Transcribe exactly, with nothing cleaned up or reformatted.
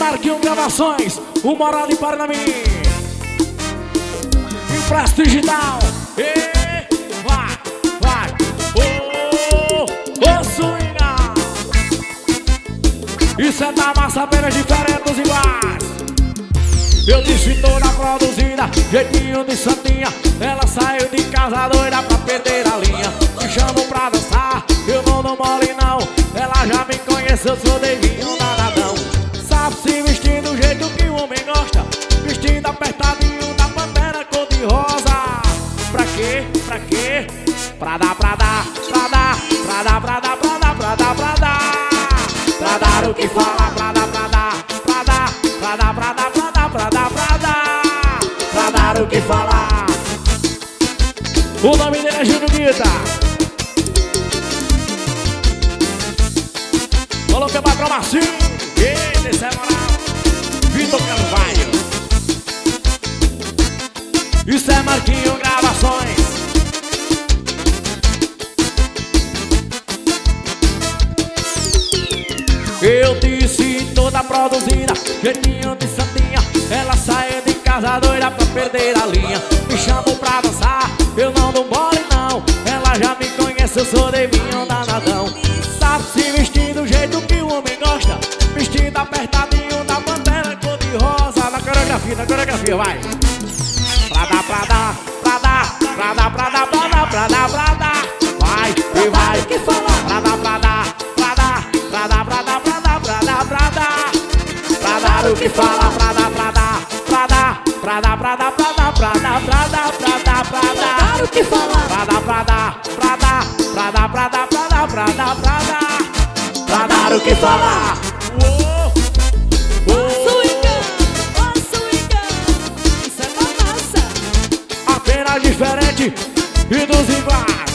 Marquinhos Gravações, o Moral de Parnami. Impresso digital. E vai, vai. Ô, ô, swinga. Isso é da massa, apenas diferentes iguais. Eu disse toda produzida, jeitinho de santinha. Ela saiu de casa doida pra perder a linha. Me chamam pra dançar, eu não dou mole não. Ela já me conhece, eu sou Devinho danadão. Sabe se vestir do jeito que o homem gosta, vestindo apertadinho da pantera cor de rosa. Pra quê? Pra quê? Pra dar, pra dar, pra dar, pra dar, pra dar, pra dar, pra dar, pra dar. Pra dar o que falar, pra dar, pra dar, pra dar, pra dar, pra dar, pra dar, pra dar, pra dar, pra dar o que falar. O nome dele é Júnior Guita. Falou que é patrão Marcinho. Esse é moral. Vitor Carvalho. Isso é Marquinhos Gravações. Eu disse toda produzida, jeitinho de santinha. Ela saiu de casa doida pra perder a linha. Me chamou pra dançar, eu não dou mole não. Ela já me conhece, eu sou Devinho danadão. Sabe se vestir do jeito que o homem gosta, vestido apertadinho da pantera cor de rosa. Na coreografia, na coreografia, vai. Pra dar, pra dar, pra dar, pra dar, pra dar, pra dar, pra dar, pra dar. Vai, e vai, que fala. Pra dar, pra dar, pra dar, pra dar, pra dar, pra dar, pra dar, pra dar. Pra dar o que fala, pra dar, pra dar, pra dar, pra dar, pra dar, pra dar, pra dar, pra dar, pra dar, pra dar o que fala. Pra dar, pra dar, pra dar, pra dar, pra dar, pra dar, pra dar, pra dar, pra dar o que falar. Diferente e dos iguais.